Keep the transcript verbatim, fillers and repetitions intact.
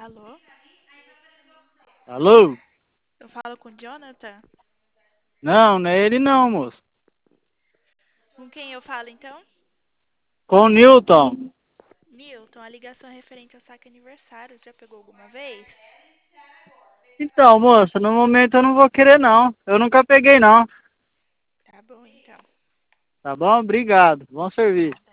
Alô? Alô? Eu falo com o Jonathan? Não, não é ele não, moço. Com quem eu falo então? Com o Newton. Newton, a ligação é referente ao saque aniversário. Já pegou alguma vez? Então, moça, no momento eu não vou querer não. Eu nunca peguei não. Tá bom então. Tá bom? Obrigado. Bom serviço.